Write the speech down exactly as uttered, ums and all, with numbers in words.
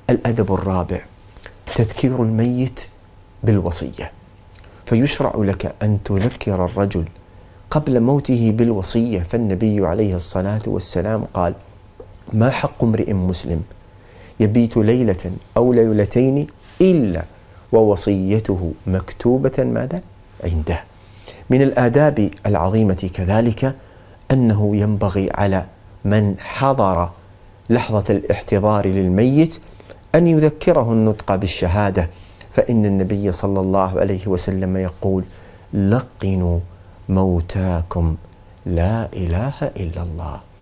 الأدب الرابع تذكير الميت بالوصية، فيشرع لك أن تذكر الرجل قبل موته بالوصية، فالنبي عليه الصلاة والسلام قال: ما حق امرئ مسلم يبيت ليلة أو ليلتين إلا ووصيته مكتوبة ماذا؟ عنده. من الآداب العظيمة كذلك أنه ينبغي على من حضر لحظة الاحتضار للميت أن يذكره النطق بالشهادة، فإن النبي صلى الله عليه وسلم يقول: لقنوا موتاكم لا إله إلا الله.